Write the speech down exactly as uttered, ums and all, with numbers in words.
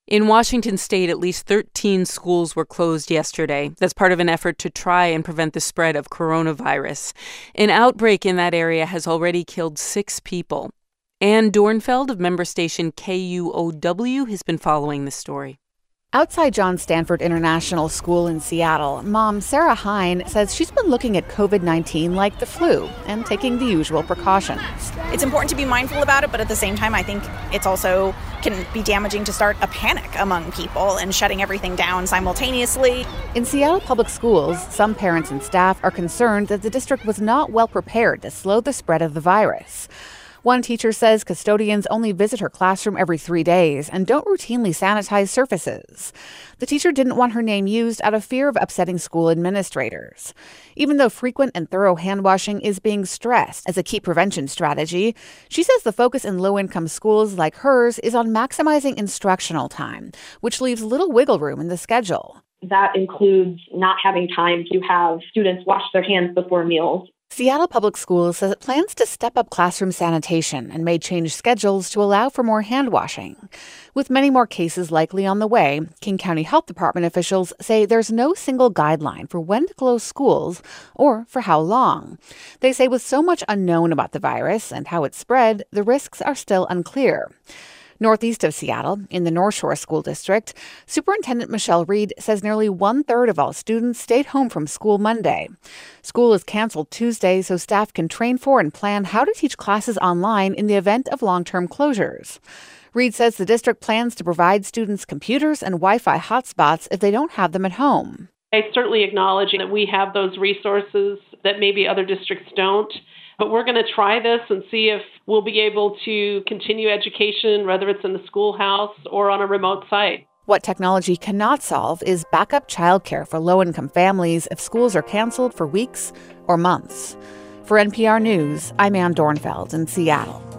In Washington state, at least thirteen schools were closed yesterday. That's part of an effort to try and prevent the spread of coronavirus. An outbreak in that area has already killed six people. Ann Dornfeld of member station K U O W has been following this story. Outside John Stanford International School in Seattle, Mom Sarah Hine says she's been looking at covid nineteen like the flu and taking the usual precautions. It's important to be mindful about it, but at the same time, I think it's also can be damaging to start a panic among people and shutting everything down simultaneously. In Seattle Public Schools, some parents and staff are concerned that the district was not well prepared to slow the spread of the virus. One teacher says custodians only visit her classroom every three days and don't routinely sanitize surfaces. The teacher didn't want her name used out of fear of upsetting school administrators. Even though frequent and thorough hand washing is being stressed as a key prevention strategy, she says the focus in low-income schools like hers is on maximizing instructional time, which leaves little wiggle room in the schedule. That includes not having time to have students wash their hands before meals. Seattle Public Schools says it plans to step up classroom sanitation and may change schedules to allow for more hand washing. With many more cases likely on the way, King County Health Department officials say there's no single guideline for when to close schools or for how long. They say with so much unknown about the virus and how it spread, the risks are still unclear. Northeast of Seattle, in the North Shore School District, Superintendent Michelle Reed says nearly one-third of all students stayed home from school Monday. School is canceled Tuesday so staff can train for and plan how to teach classes online in the event of long-term closures. Reed says the district plans to provide students computers and Wi-Fi hotspots if they don't have them at home. I certainly acknowledge that we have those resources that maybe other districts don't. But we're going to try this and see if we'll be able to continue education, whether it's in the schoolhouse or on a remote site. What technology cannot solve is backup childcare for low-income families if schools are canceled for weeks or months. For N P R News, I'm Ann Dornfeld in Seattle.